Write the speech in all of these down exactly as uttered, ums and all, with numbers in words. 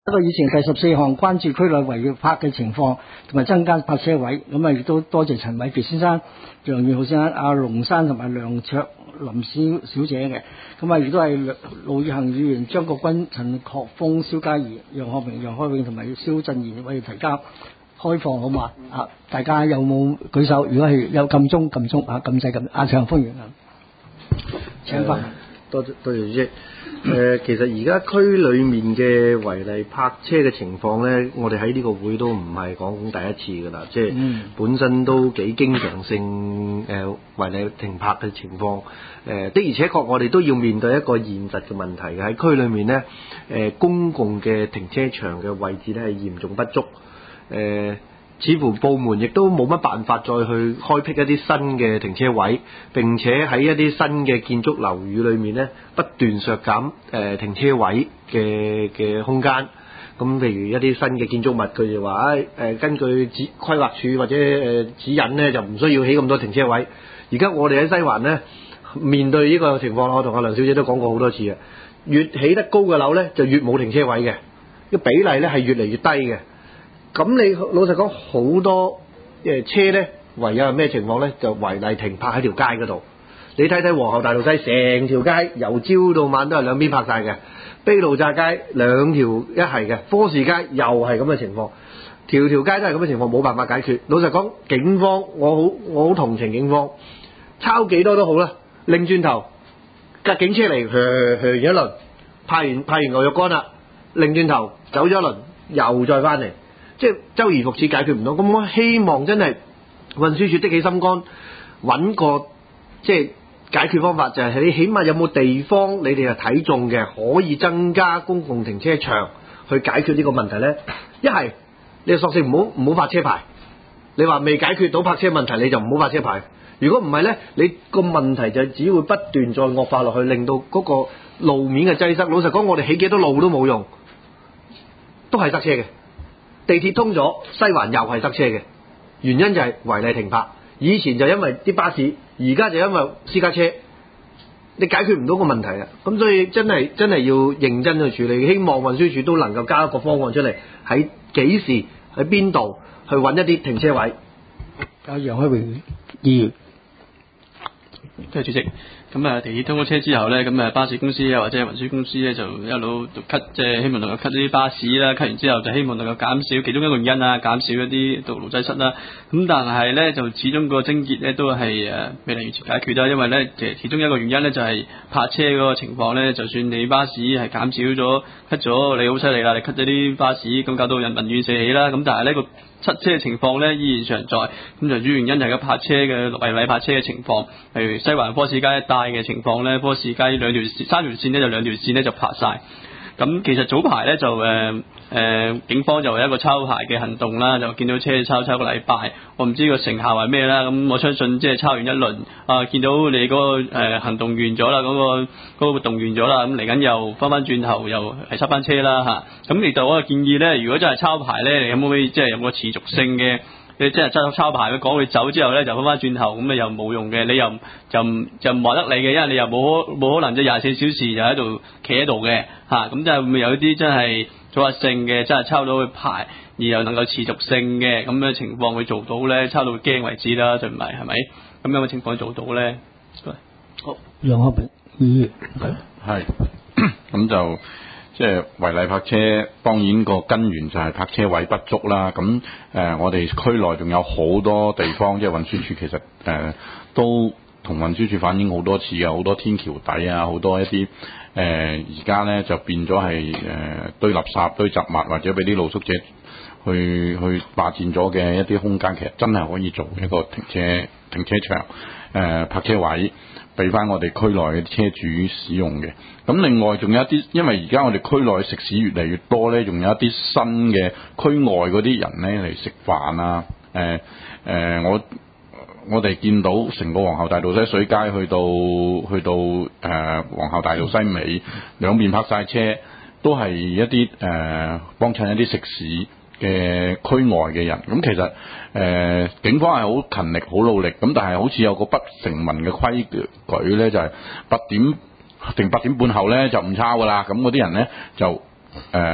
一個以前第十四項關注區內違要泊嘅情況，同埋增加泊車位，咁啊亦都多謝陳偉傑先生、楊元豪先生、阿龍生同埋梁卓林小小姐嘅，咁啊亦都係盧宇恒議員、張國軍、陳學鋒、蕭嘉怡、楊學明、楊開永同埋蕭振賢為提交開放好嘛？啊，大家有冇舉手？如果係有撳鐘撳鐘啊，撳掣撳啊，陳學鋒議員啊，請翻。 多謝多謝主席。誒、呃，其實而家區裏面嘅違例泊車嘅情況咧，我哋喺呢個會都唔係講第一次㗎啦，即係本身都幾經常性誒、呃、違例停泊嘅情況。誒、呃、的而且確，我哋都要面對一個現實嘅問題嘅，喺區裏面咧，誒、呃、公共嘅停車場嘅位置咧係嚴重不足。誒、呃似乎部門亦都冇乜辦法再去開闢一啲新嘅停車位，並且喺一啲新嘅建築樓宇裏面咧，不斷削減誒、呃、停車位嘅嘅空間。咁譬如一啲新嘅建築物，佢哋話誒根據指規劃署或者誒、呃、指引咧，就唔需要起咁多停車位。而家我哋喺西環咧，面對呢個情況，我同阿梁小姐都講過好多次啊，越起得高嘅樓咧，就越冇停車位嘅，個比例咧係越嚟越低嘅。咁你老實講，好多誒車咧，唯有係咩情況咧？就違例停泊喺條街嗰度。你睇睇皇后大道西，成條街由朝到晚都係兩邊泊晒嘅。卑路乍街兩條一係嘅，科士街又係咁嘅情況，條條街都係咁嘅情況，冇辦法解決。老實講，警方我好我好同情警方，抄幾多都好啦，擰轉頭架警車嚟，噓噓完一輪，派完派完牛肉乾啦，擰轉頭走咗一輪，又再翻嚟。即係周而復始解決唔到，咁我希望真係運輸署的起心肝，揾個即係解決方法，就係你起碼有冇地方你哋係睇中嘅，可以增加公共停車場去解決呢個問題呢？一係你就索性唔好唔好發車牌，你話未解決到泊車問題，你就唔好發車牌。如果唔係呢，你個問題就只會不斷再惡化落去，令到嗰個路面嘅擠塞。老實講，我哋起幾多路都冇用，都係塞車嘅。地鐵通咗，西環又係塞車嘅，原因就係違例停泊。以前就因為啲巴士，而家就因為私家車，你解決唔到個問題啊！咁所以真係真係要認真去處理。希望運輸署都能夠加一個方案出嚟，喺幾時喺邊度去揾一啲停車位。 阿楊開榮議員， 多謝主席。咁啊，地鐵通咗車之後咧，咁啊巴士公司啊或者運輸公司咧就一路 cut， 即係希望能夠 cut 啲巴士啦 cut 完之後就希望能夠減少其中一個原因啊，減少一啲道路擠塞啦。咁但係咧就始終個症結咧都係誒未能完全解決啦，因為咧其實其中一個原因咧就係泊車嗰個情況咧，就算你巴士係減少咗 cut 咗，你好犀利啦，你 cut 咗啲巴士，咁搞到人民怨四起啦。咁但係呢個塞車嘅情況咧依然常在，咁就主要原因係個泊車嘅違例泊車嘅情況，例如西環科士街一帶嘅情況咧，科士街兩條三條線咧就兩條線咧就泊晒。咁其實早排咧就誒誒、呃、警方就有一個抄牌嘅行動啦，就見到車抄抄個禮拜，我唔知個成效係咩啦。咁我相信即係抄完一輪啊，見到你嗰、那個、呃、行動完咗啦，嗰、那個嗰、那個活動完咗啦，咁嚟緊又翻翻轉頭又係塞翻車啦嚇。咁其實我嘅建議咧，如果真係抄牌咧，你有冇可以即係有個持續性嘅？你即係抄抄牌，佢講佢走之後咧，就翻翻轉頭，咁你又冇用嘅，你又就就唔話得你嘅，因為你又冇可冇可能即係廿四小時就喺度企喺度嘅嚇，咁即係會唔會有啲真係組合性嘅，真係抄到佢牌，而又能夠持續性嘅咁嘅情況去做到咧，抄到驚為止啦，就唔係係咪？咁樣嘅情況做到咧？ 好，楊學明議員係咁就。即係違例泊車，當然個根源就係泊車位不足啦。咁誒、呃，我哋區內仲有好多地方，即係運輸署其實誒、呃、都同運輸署反映好多次嘅，好多天橋底啊，好多一啲誒而家咧就變咗係誒堆垃圾、堆雜物，或者俾啲露宿者去去霸佔咗嘅一啲空間，其實真係可以做一個停車停車場誒、呃、泊車位。俾翻我哋區內嘅車主使用嘅。咁另外仲有一啲，因為而家我哋區內食肆越嚟越多咧，仲有一啲新嘅區外嗰啲人咧嚟食飯啊。誒、呃、誒、呃，我我哋見到成個皇后大道西水街去到去到誒、呃、皇后大道西尾兩邊泊晒車，都係一啲誒、呃、幫襯一啲食肆嘅區外嘅人。咁其實誒、呃、警方係好勤力好努力，咁但係好似有個不成文嘅規矩咧，就係、是、八點定八點半後咧就唔抄噶啦。咁嗰啲人咧就誒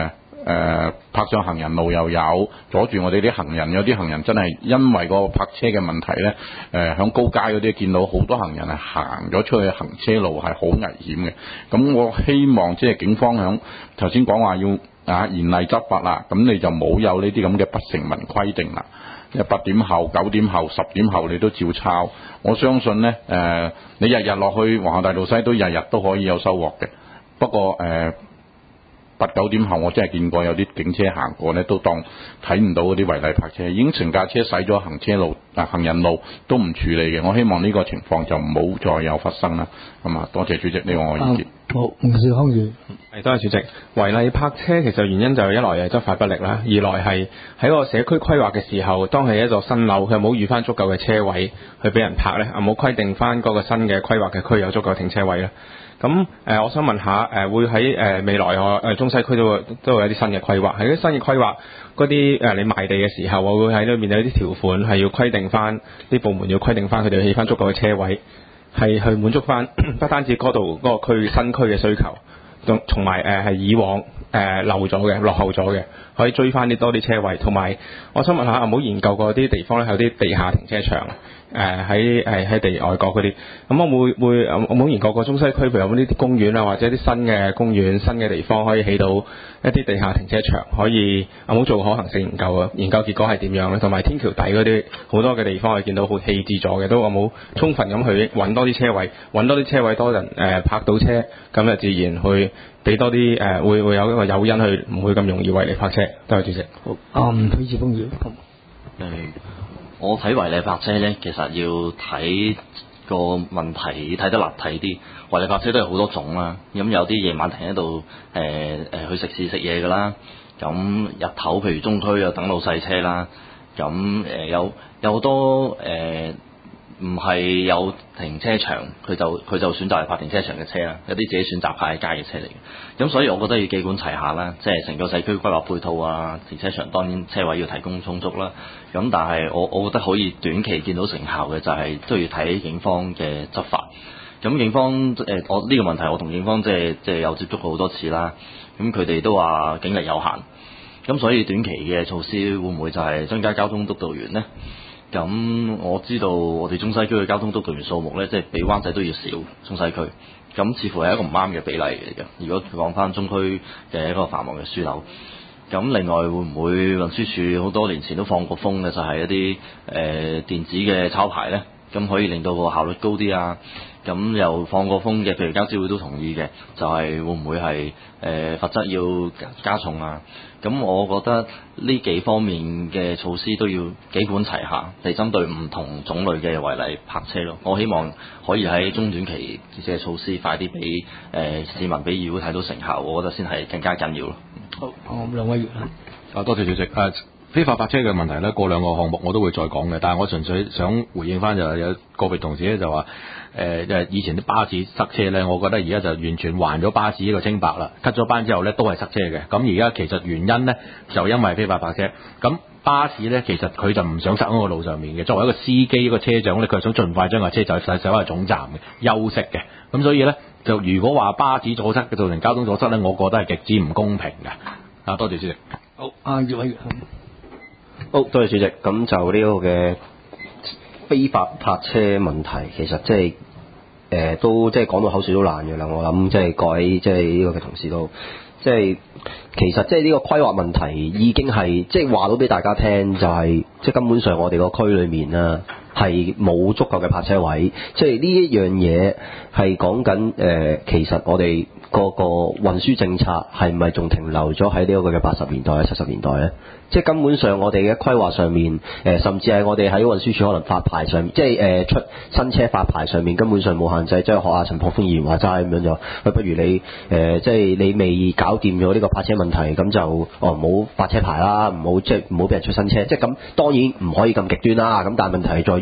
誒泊上行人路又有阻住我哋啲行人，有啲行人真係因為個泊車嘅問題咧，誒響高街嗰啲見到好多行人係行咗出去行車路係好危險嘅。咁我希望即係警方響頭先講話要啊嚴厲執法啦，咁你就冇有呢啲咁嘅不成文規定啦。即係八點後、九點後、十點後你都照抄，我相信咧誒、呃、你日日落去皇后大道西都日日都可以有收穫嘅。不過誒八九點後我真係見過有啲警車行過咧，都當睇唔到嗰啲違例泊車，已經成架車駛咗行車路啊行人路都唔處理嘅。我希望呢個情況就唔好再有發生啦。咁啊，多謝主席，呢個我意見。 好，吳兆康議員。 係，多謝主席。違例泊車其實原因就係一來係執法不力啦，二來係喺個社區規劃嘅時候，當係一座新樓，佢冇預翻足夠嘅車位去俾人泊咧，冇規定翻嗰個新嘅規劃嘅區有足夠停車位咧。咁誒、呃，我想問下誒、呃，會喺誒、呃、未來我誒中西區都會都會有啲新嘅規劃，喺啲新嘅規劃嗰啲誒你賣地嘅時候，我會喺裏面有啲條款係要規定翻啲部門要規定翻佢哋起翻足夠嘅車位，係去滿足翻不單止嗰度嗰個區新區嘅需求，同同埋誒係以往誒、呃、漏咗嘅落後咗嘅，可以追翻啲多啲車位。同埋我想問下，有冇研究過啲地方咧有啲地下停車場？誒喺誒喺地外國嗰啲，咁我會會我冇研究過中西區，譬如有冇呢啲公園啊，或者啲新嘅公園、新嘅地方可以起到一啲地下停車場，可以有冇做可行性研究啊？研究結果係點樣咧？同埋天橋底嗰啲好多嘅地方，我見到好棄置咗嘅，都有冇充分咁去揾多啲車位，揾多啲車位，多人誒、呃、泊到車，咁就自然去俾多啲誒、呃，會會有一個誘因去，唔會咁容易違例泊車。多謝主席。好， 啊，吳許智峰議員。 誒。我睇違例泊車咧，其實要睇個問題睇得立體啲。違例泊車都有好多種啦，咁有啲夜晚停喺度誒誒去食肆食嘢㗎啦，咁日頭譬如中區有等老細車啦，咁誒有有好多誒唔係有停車場，佢就佢就選擇係泊停車場嘅車啦，有啲自己選擇泊喺街嘅車嚟嘅。咁所以我覺得要幾管齊下啦，即係成個社區規劃配套啊，停車場當然車位要提供充足啦。咁但係我我覺得可以短期見到成效嘅就係都要睇警方嘅執法。咁警方誒、呃、我呢個問題我同警方即係即係有接觸過好多次啦。咁佢哋都話警力有限，咁所以短期嘅措施會唔會就係增加交通督導員呢？咁我知道我哋中西區嘅交通督導員數目咧，即係比灣仔都要少。中西區咁似乎係一個唔啱嘅比例嚟嘅。如果講翻中區嘅一個繁忙嘅樞紐，咁另外會唔會運輸署好多年前都放過風嘅，就係一啲誒、呃、電子嘅抄牌咧，咁可以令到個效率高啲啊？咁又放過風嘅，譬如交諮會都同意嘅，就係、是、會唔會係誒、呃、罰則要加重啊？咁我覺得呢幾方面嘅措施都要幾管齊下，嚟針對唔同種類嘅違例泊車咯。我希望可以喺中短期嘅措施快啲俾誒市民俾議會睇到成效，我覺得先係更加緊要咯。 好，我兩位議員啊，多謝主席。誒，非法泊車嘅問題咧，過兩個項目我都會再講嘅，但係我純粹想回應翻就係有個別同事咧就話誒，誒以前啲巴士塞車咧，我覺得而家就完全還咗巴士呢個清白啦。cut 咗班之後咧，都係塞車嘅。咁而家其實原因咧就因為非法泊車。咁巴士咧其實佢就唔想塞喺個路上面嘅。作為一個司機，一個車長咧，佢係想盡快將架車就駛駛翻去總站嘅休息嘅。咁所以咧，就如果話巴士阻塞嘅造成交通阻塞咧，我覺得係極之唔公平嘅。啊，多謝主席。 好，啊葉偉源。 好，多謝主席。咁就呢個嘅非法泊車問題，其實即係誒都即係講到口水都爛嘅啦。我諗即係各位即係呢個嘅同事都即係其實即係呢個規劃問題已經係即係話到俾大家聽，就係即係根本上我哋個區裏面啊係冇足夠嘅泊車位。即係呢一樣嘢係講緊誒，其實我哋個個運輸政策係咪仲停留咗喺呢一個嘅八十年代啊七十年代咧？即係根本上我哋嘅規劃上面，誒、呃、甚至係我哋喺運輸署可能發牌上面，即係誒、呃、出新車發牌上面根本上冇限制，即係學阿陳柏峰議員話齋咁樣就，喂不如你誒、呃、即係你未搞掂咗呢個泊車問題，咁就哦唔好發車牌啦，唔好即係唔好俾人出新車，即係咁當然唔可以咁極端啦。咁但係問題係在於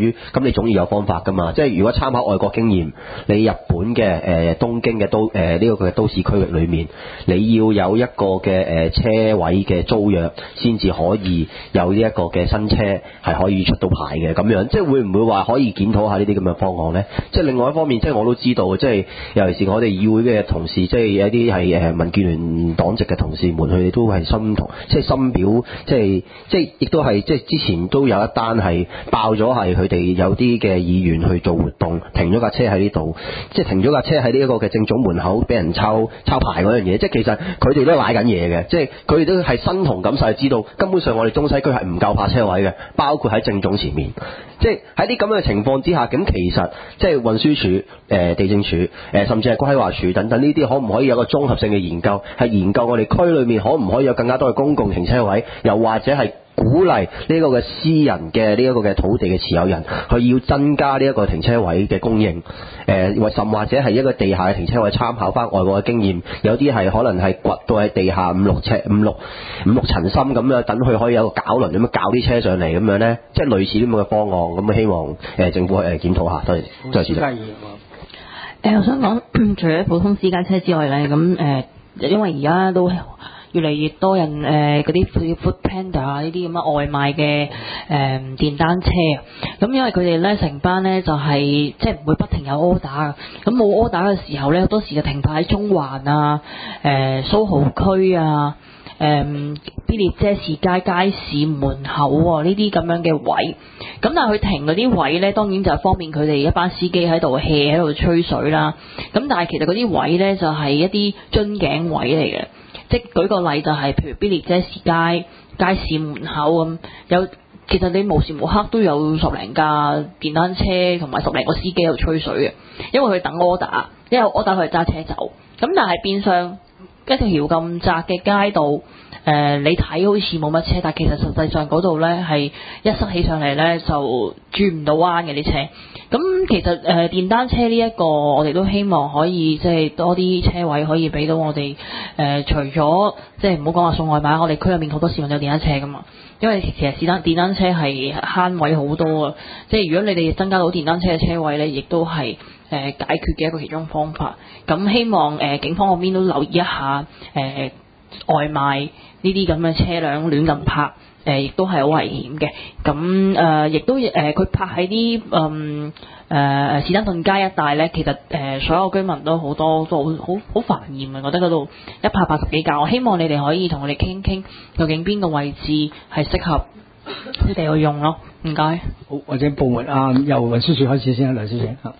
於咁你總要有方法㗎嘛。即係如果參考外國經驗，你日本嘅誒、呃、東京嘅都誒呢、呃這個嘅都市區域裏面，你要有一個嘅誒、呃、車位嘅租約，先至可以有呢一個嘅新車係可以出到牌嘅咁樣。即係會唔會話可以檢討下呢啲咁嘅方案呢？即係另外一方面，即係我都知道，即係尤其是我哋議會嘅同事，即係有啲係誒民建聯黨籍嘅同事們，佢哋都係深同，即係深表，即係即係亦都係即係之前都有一單係爆咗，係佢哋有啲嘅議員去做活動，停咗架車喺呢度，即係停咗架車喺呢一個嘅政總門口，俾人抄抄牌嗰樣嘢。即係其實佢哋都係賴緊嘢嘅，即係佢哋都係身同感受，知道根本上我哋中西區係唔夠泊車位嘅，包括喺政總前面。即係喺啲咁樣嘅情況之下，咁其實即係運輸署、誒、呃、地政署、誒、呃、甚至係規劃署等等呢啲，可唔可以有個綜合性嘅研究，係研究我哋區裏面可唔可以有更加多嘅公共停車位，又或者係鼓勵呢個嘅私人嘅呢一個嘅土地嘅持有人，去要增加呢一個停車位嘅供應，誒或甚或者係一個地下嘅停車位，參考翻外國嘅經驗，有啲係可能係掘到喺地下五六尺、五六五六層深咁樣，等佢可以有個攪輪咁樣攪啲車上嚟咁樣咧，即係類似啲咁嘅方案，咁希望誒政府誒檢討下。多謝，多謝主席。誒、 呃，我想講，除咗普通私家車之外咧，咁誒、呃，因為而家都越嚟越多人誒嗰啲 food panda 啊呢啲咁嘅外賣嘅誒、呃、電單車啊，咁因為佢哋咧成班咧就係、是、即係唔會不停有 order 嘅，咁冇 order 嘅時候咧好多時就停泊喺中環啊、誒蘇豪區啊、誒必列者士街街市門口喎呢啲咁樣嘅位，咁但係佢停嗰啲位咧，當然就係方便佢哋一班司機喺度 hea 喺度吹水啦。咁但係其實嗰啲位咧就係一啲樽頸位嚟嘅。即舉個例就係、是，譬如必列者士街街市門口咁，有其實你無時無刻都有十零架電單車同埋十零個司機喺度吹水嘅，因為佢等 order，因為 order 佢揸車走。咁但係變相一條咁窄嘅街道，誒、呃、你睇好似冇乜車，但其實實際上嗰度咧係一塞起上嚟咧就轉唔到彎嘅啲車。咁其實誒、呃、電單車呢、這、一個我哋都希望可以即係多啲車位可以俾到我哋誒、呃，除咗即係唔好講話送外賣，我哋區入面好多市民有電單車噶嘛。因為其實是單電單車係慳位好多啊，即係如果你哋增加到電單車嘅車位咧，亦都係誒、呃、解決嘅一個其中方法。咁希望誒、呃、警方嗰邊都留意一下誒、呃、外賣呢啲咁嘅車輛亂咁泊。誒亦都係好危險嘅，咁誒亦都誒佢泊喺啲嗯誒士丹頓街一帶咧，其實誒、呃、所有居民都好多都好好好煩厭啊！覺得嗰度一泊八十幾架，我希望你哋可以同我哋傾傾，究竟邊個位置係適合佢哋去用咯？唔該。 好，或者部門啊，由運輸署開始先啊，梁小姐嚇。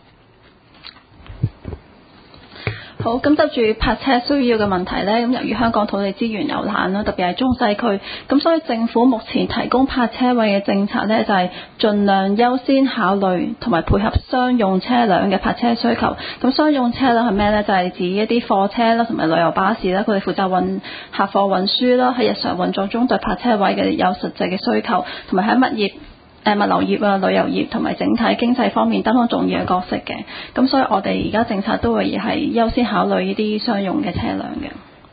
好，咁就住泊車需要嘅問題呢，咁由於香港土地資源有限啦，特別係中西區，咁所以政府目前提供泊車位嘅政策呢，就係盡量優先考慮同埋配合商用車輛嘅泊車需求。咁商用車輛係咩呢？就係指一啲貨車啦，同埋旅遊巴士啦，佢哋負責運客貨運輸啦，喺日常運作中對泊車位嘅有實際嘅需求，同埋喺物業。誒物流業啊、旅遊業同埋整體經濟方面擔當重要嘅角色嘅，咁所以我哋而家政策都會係優先考慮呢啲商用嘅車輛嘅。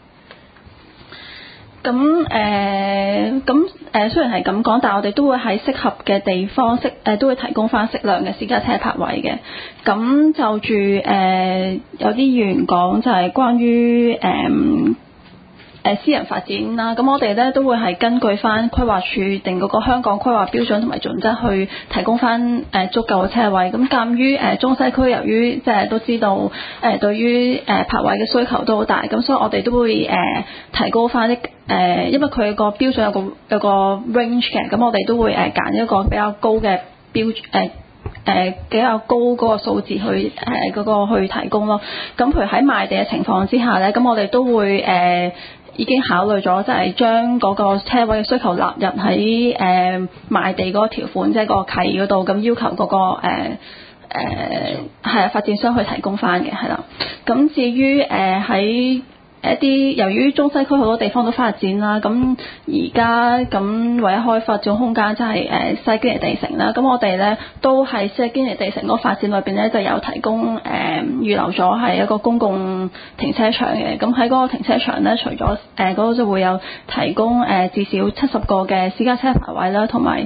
咁誒咁誒雖然係咁講，但係我哋都會喺適合嘅地方適誒、呃、都會提供翻適量嘅私家車泊位嘅。咁就住誒、呃、有啲議員講就係關於誒。呃誒私人發展啦，咁我哋咧都會係根據翻規劃署定嗰個香港規劃標準同埋準則去提供翻誒足夠嘅車位。咁鑑於誒中西區由於即係都知道誒對於誒泊位嘅需求都好大，咁所以我哋都會誒提高翻啲誒，因為佢個標準有個有個 range 嘅，咁我哋都會誒揀一個比較高嘅標準誒。誒比較高嗰個數字去誒嗰個去提供咯。咁譬如喺賣地嘅情況之下咧，咁我哋都會誒、呃、已經考慮咗，就係將嗰個車位嘅需求納入喺誒、呃、賣地嗰個條款，即係個契嗰度，咁要求嗰、嗰個誒誒係發展商去提供翻嘅，係啦。咁至於誒喺一啲由於中西區好多地方都發展啦，咁而家咁唯一開發展空間就係誒西堅尼地城啦。咁我哋咧都喺西堅尼地城嗰個發展裏邊咧就有提供誒、呃、預留咗係一個公共停車場嘅。咁喺嗰個停車場咧，除咗誒嗰度就會有提供誒、呃、至少七十個嘅私家車泊位啦，同埋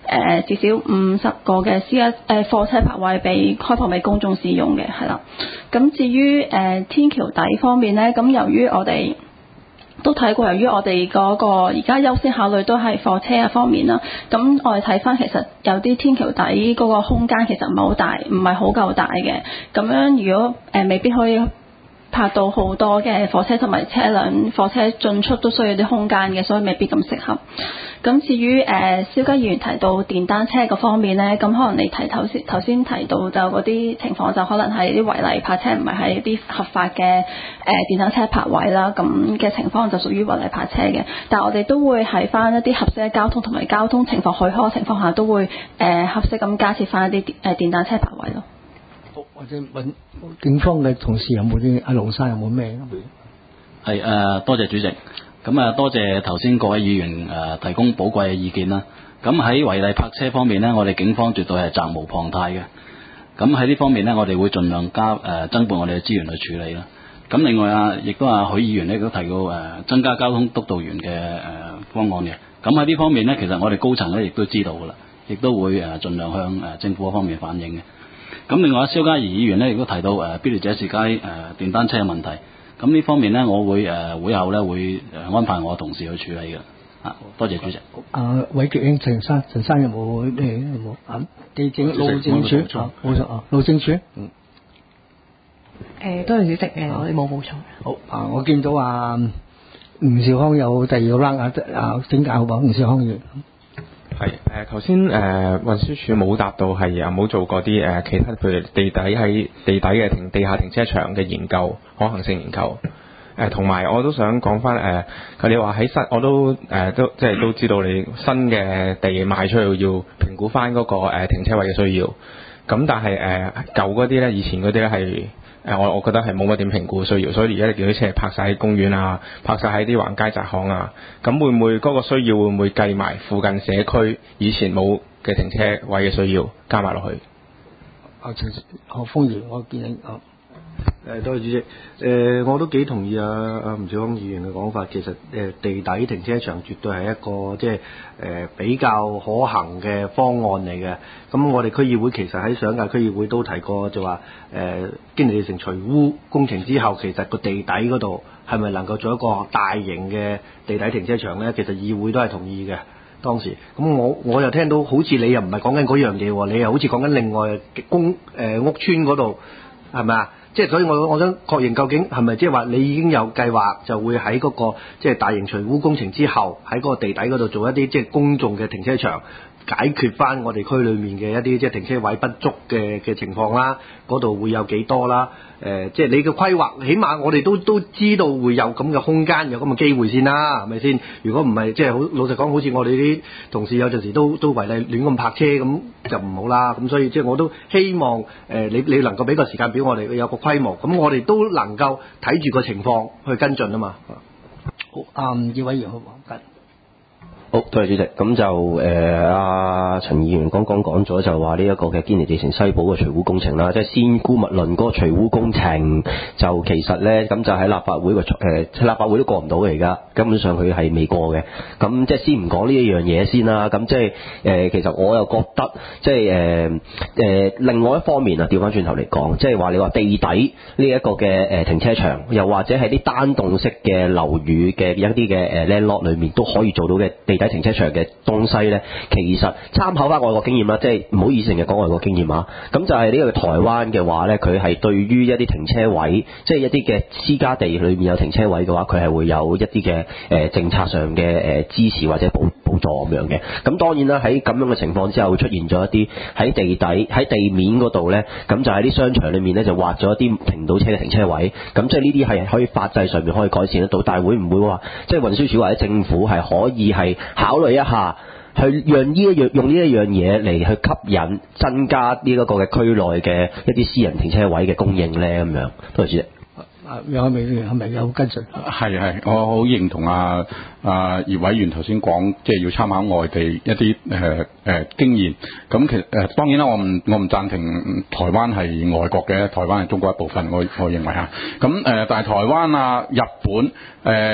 呃、至少五十個嘅私家誒貨車泊位俾開放俾公眾使用嘅，係啦。咁至於誒、呃、天橋底方面咧，咁由於我哋都睇過，由於我哋嗰個而家優先考慮都係貨車嘅方面啦，咁我哋睇翻其實有啲天橋底嗰個空間其實唔係好大，唔係好夠大嘅。咁樣如果誒、呃、未必可以泊到好多嘅貨車同埋車輛，貨車進出都需要啲空間嘅，所以未必咁適合。咁至於誒蕭嘉議員提到電單車嗰方面咧，咁可能你提頭先頭先提到就嗰啲情況，就可能係啲違例泊車，唔係喺啲合法嘅誒、呃、電單車泊位啦，咁嘅情況就屬於違例泊車嘅。但係我哋都會喺翻一啲合適嘅交通同埋交通情況許可嘅情況下，都會誒、呃、合適咁加設翻一啲誒電單車泊位咯。 或者問警方嘅同事有冇啲阿龍生有冇咩？ 係誒、呃，多謝主席。咁啊，多謝頭先各位議員誒、呃、提供寶貴嘅意見啦。咁喺違例泊車方面呢，我哋警方絕對係責無旁貸嘅。咁喺呢方面呢，我哋會盡量加誒、呃、增撥我哋嘅資源去處理啦。咁另外啊，亦都啊許議員呢亦都提到誒、呃、增加交通督導員嘅誒、呃、方案嘅。咁喺呢方面呢，其實我哋高層呢亦都知道㗎啦，亦都會誒盡量向誒、呃、政府嗰方面反映嘅。咁另外啊，蕭嘉怡議員呢亦都提到誒必列者士街誒、呃、電單車嘅問題。咁呢方面呢，我會誒、呃、會後呢會誒安排我嘅同事去處理嘅。啊，多謝主席。 啊，韋傑英陳生，陳生有冇咩有冇啊？地政路政署啊，冇錯啊，路政署。嗯。 誒，多謝主席嘅，我哋冇補充。 好啊，我見到啊，吳兆康有第二個 round 啊，啊，請教吧，吳兆康議員。 係誒，頭先誒運輸署冇答到係有冇做過啲誒、呃、其他譬如地底喺地底嘅停地下停車場嘅研究可行性研究誒，同、呃、埋我都想講翻誒，佢哋話喺新我都誒、呃、都即係都知道你新嘅地賣出去要評估翻嗰、那個、呃、停車位嘅需要，咁但係誒、呃、舊嗰啲咧，以前嗰啲咧係。誒我我覺得係冇乜點評估需要，所以而家你見到啲車泊晒喺公園啊，泊晒喺啲橫街窄巷啊，咁會唔會嗰個需要會唔會計埋附近社區以前冇嘅停車位嘅需要加埋落去？ 啊，陳何鋒議員，我見你啊。 誒，多謝主席。誒、呃，我都幾同意啊啊吳兆康議員嘅講法。其實誒、呃、地底停車場絕對係一個即係誒比較可行嘅方案嚟嘅。咁我哋區議會其實喺上屆區議會都提過，就話誒堅尼地城除污工程之後，其實個地底嗰度係咪能夠做一個大型嘅地底停車場咧？其實議會都係同意嘅。當時咁我我又聽到好似你又唔係講緊嗰樣嘢喎，你又好似講緊另外公誒、呃、屋邨嗰度係咪啊？即係所以我我想確認究竟係咪即係話你已經有計劃就會喺嗰、嗰個即係大型除污工程之後喺嗰個地底嗰度做一啲即係公眾嘅停車場，解決翻我哋區裏面嘅一啲即係停車位不足嘅嘅情況啦，嗰度會有幾多啦？誒、呃，即係你嘅規劃，起碼我哋都都知道會有咁嘅空間，有咁嘅機會先啦，係咪先？如果唔係，即係好老實講，好似我哋啲同事有陣時都都違例亂咁泊車咁，就唔好啦。咁所以即係我都希望誒、呃，你你能夠俾個時間表我哋，有個規模，咁我哋都能夠睇住個情況去跟進啊嘛。 好，啊，葉委員好，跟。 好，多謝主席。咁就誒阿陳議員剛剛講咗，就話呢一個嘅堅尼地城西補嘅除污工程啦，即係先姑勿論嗰個除污工程，就其實咧咁就喺立法會個誒、呃、立法會都過唔到嘅，而家根本上佢係未過嘅。咁即係先唔講呢一樣嘢先啦。咁即係誒、呃、其實我又覺得即係誒誒另外一方面啊，調翻轉頭嚟講，即係話你話地底呢一個嘅誒停車場，又或者係啲單棟式嘅樓宇嘅一啲嘅誒 landlord 裏面都可以做到嘅地底停車場嘅東西呢，其實參考翻外國經驗啦，即係唔好意思成日講外國經驗啊。咁就係呢個台灣嘅話呢，佢係對於一啲停車位，即係一啲嘅私家地裏面有停車位嘅話，佢係會有一啲嘅誒政策上嘅誒支持或者補補助咁樣嘅。咁當然啦，喺咁樣嘅情況之下，會出現咗一啲喺地底喺地面嗰度呢，咁就喺啲商場裏面呢，就劃咗一啲停唔到車嘅停車位。咁即係呢啲係可以法制上面可以改善得到，但係會唔會話即係運輸署或者政府係可以係考慮一下，去讓呢一樣用呢一樣嘢嚟去吸引增加呢一個嘅區內嘅一啲私人停車位嘅供應咧？咁樣，多謝主席。 啊，楊海明係咪有跟進？ 係係，我好認同啊啊葉委員頭先講，即係要參考外地一啲誒誒經驗。咁其實誒、呃、當然啦，我唔我唔贊成台灣係外國嘅，台灣係中國一部分，我我認為嚇。咁誒、呃，但係台灣啊、日本誒。呃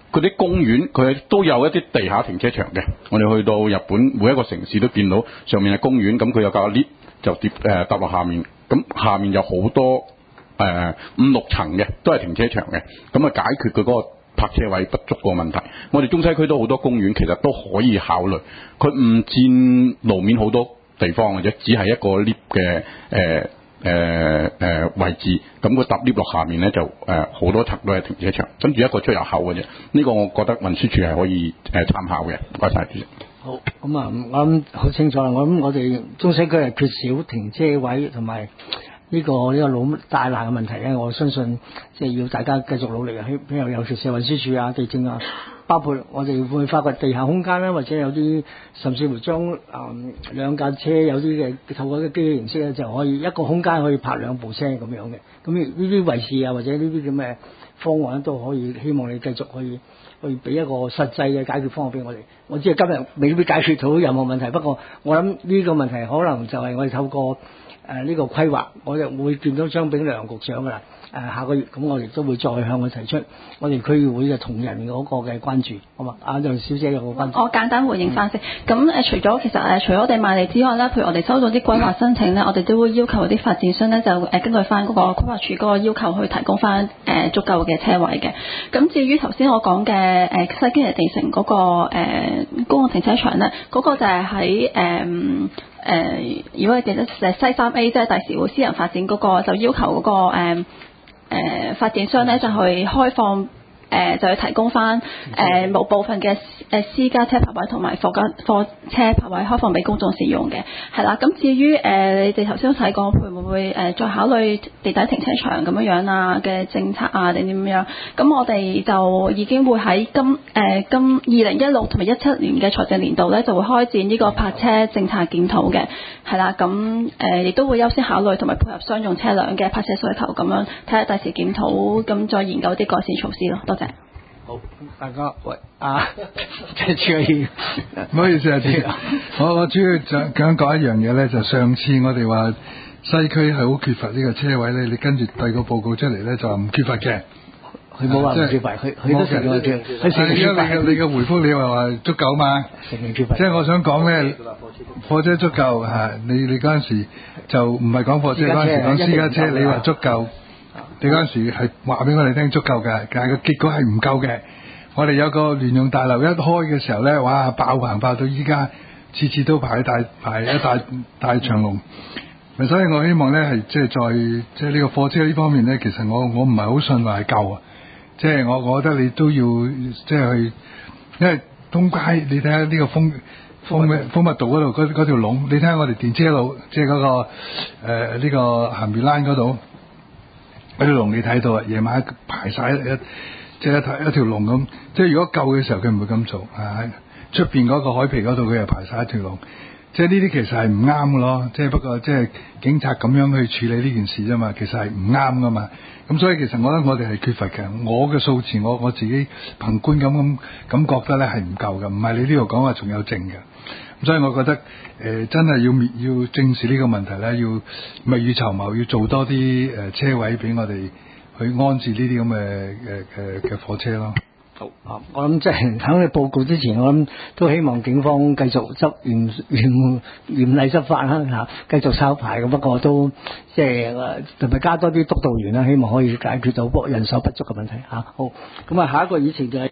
嗰啲公園佢都有一啲地下停車場嘅。我哋去到日本每一個城市都見到上面係公園，咁佢有架 lift 就跌誒搭落下面，咁下面有好多誒、呃、五六層嘅都係停車場嘅，咁啊解決佢嗰個泊車位不足個問題。我哋中西區都好多公園，其實都可以考慮，佢唔佔路面好多地方嘅啫，只係一個 lift 嘅誒誒誒位置，咁佢搭 lift 落下面咧就誒好、呃、多層都係停車場，跟住一個出入口嘅啫。呢、這個我覺得運輸署係可以誒參、呃、考嘅。唔該曬主席。 好，咁啊，我諗好清楚啦。我諗我哋中西區係缺少停車位同埋呢個呢、這個老大難嘅問題咧。我相信即係要大家繼續努力啊！譬如尤其是運輸署啊、地政啊，包括我哋會發掘地下空間啦，或者有啲甚至乎將誒、嗯、兩架車有啲嘅透過啲機器形式咧，就可以一個空間可以泊兩部車咁樣嘅。咁呢啲維持啊，或者呢啲咁嘅方案都可以，希望你繼續可以去俾一個實際嘅解決方案俾我哋。我知係今日未必解決到任何問題，不過我諗呢個問題可能就係我哋透過誒呢、呃這個規劃，我哋會見到張炳良局長噶啦。誒、呃、下個月咁，我哋都會再向佢提出我哋區議會嘅同仁嗰個嘅關注，好嘛？阿楊小姐有個關注。 我簡單回應翻先。咁誒、呃，除咗其實誒、呃，除咗我哋賣地之外咧，譬如我哋收到啲規劃申請咧，我哋都會要求啲發展商咧就誒、呃、根據翻嗰個規劃署嗰個要求去提供翻誒、呃、足夠嘅車位嘅。咁至於頭先我講嘅誒西京日地城嗰、那個、呃、公共停車場咧，嗰、那個就係喺誒誒，如果你記得誒西三 A 即係第時會私人發展嗰、那個，就要求嗰、那個誒。呃誒、呃、發展商咧就去開放誒、呃、就去提供翻誒某部分嘅誒私家車泊位同埋貨家貨車泊位開放俾公眾使用嘅，係啦。咁至於誒、呃、你哋頭先都睇過，會唔會誒、呃、再考慮地底停車場咁樣樣啊嘅政策啊定點樣？咁我哋就已經會喺今誒、呃、今二零一六同埋一七年嘅財政年度咧就會開展呢個泊車政策檢討嘅，係啦。咁誒亦都會優先考慮同埋配合商用車輛嘅泊車需求，咁樣睇下第時檢討，咁再研究啲改善措施咯。多謝。 好，大家喂啊，即係主要， 唔好意思啊，我我主要就想講一樣嘢咧，就上次我哋話西區係好缺乏呢個車位咧，你跟住第二個報告出嚟咧就話唔缺乏嘅， 佢冇話唔缺乏，佢佢都承認缺，佢承認缺乏。 你嘅你嘅回覆你話話足夠嘛？ 承認缺乏。 即係我想講咧，貨車足夠嚇，你你嗰陣時就唔係講貨車，嗰陣時講私家車，你話足夠。你嗰陣時係話俾我哋聽足夠嘅，但係個結果係唔夠嘅。我哋有個聯用大樓一開嘅時候咧，哇爆棚爆到依家，次次都排大排一大大長龍。所以我希望咧係即係在即係呢個貨車呢方面咧，其實我我唔係好信話係夠啊。即係我我覺得你都要即係去，因為東街你睇下呢個豐豐咩豐物道嗰度嗰嗰條龍，你睇下我哋電車路即係嗰個誒呢、呃這個鹹魚欄嗰度。嗰條龍你睇到啊，夜晚排晒一即係一一條龍咁，即係如果夠嘅時候佢唔會咁做啊！出邊嗰個海皮嗰度佢又排晒一條龍，即係呢啲其實係唔啱嘅咯。即係不過即係警察咁樣去處理呢件事啫嘛，其實係唔啱噶嘛。咁所以其實我覺得我哋係缺乏嘅。我嘅數字我我自己憑觀感咁咁覺得咧係唔夠嘅，唔係你呢度講話仲有剩嘅。咁所以我覺得誒、呃、真係要要正視呢個問題咧，要未雨綢繆，要做多啲誒、呃、車位俾我哋去安置呢啲咁嘅誒誒嘅貨車咯。 好啊，我諗即係喺你報告之前，我諗都希望警方繼續執嚴嚴嚴厲執法啦嚇，繼續抄牌嘅。不過都即係同埋加多啲督導員啦，希望可以解決到人手不足嘅問題嚇。好，咁啊下一個議程就係、是。